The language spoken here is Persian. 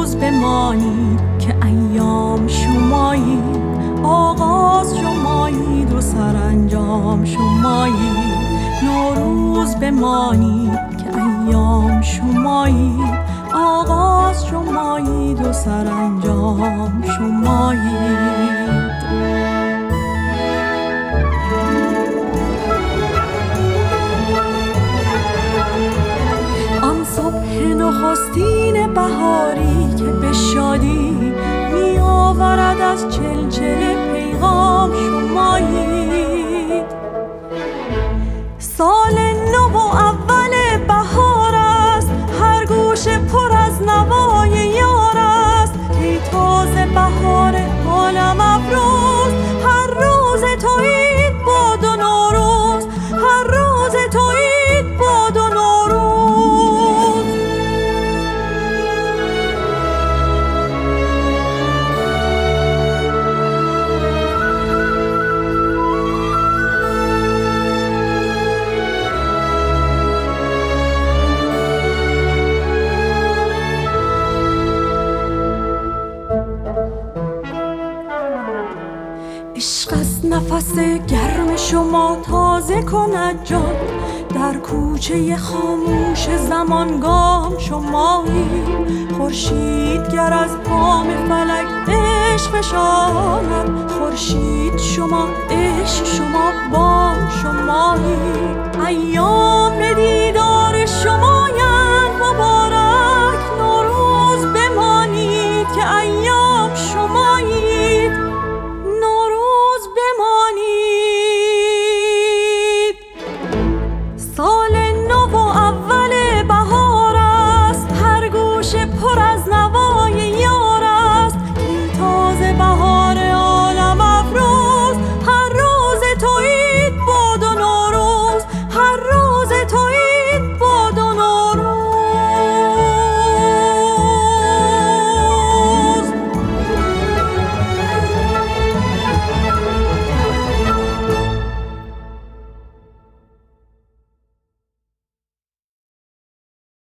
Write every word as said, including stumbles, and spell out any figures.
نوروز بمانید که ایام شمایید، آغاز شمایید و سرانجام شمایید. نوروز بمانید که ایام شمایید، آغاز شمایید و سرانجام شمایید. آن صبح نخستین بهاری که به شادی می آورد از چلچل پیغام شمایید. سال نو و اول بهار است، هر گوشه پر از نوای یار است. ای تازه بهار عالم افروز، هر روز تو عید باد و نوروز، هر روز تو عید باد و نوروز. عشق از نفس گرم شما تازه کند جان، در کوچه خاموش زمان گام شمایید. خورشید گر از بام فلک عشق فشاند، خورشید شما عشق شما بام شمایید. ایام ندی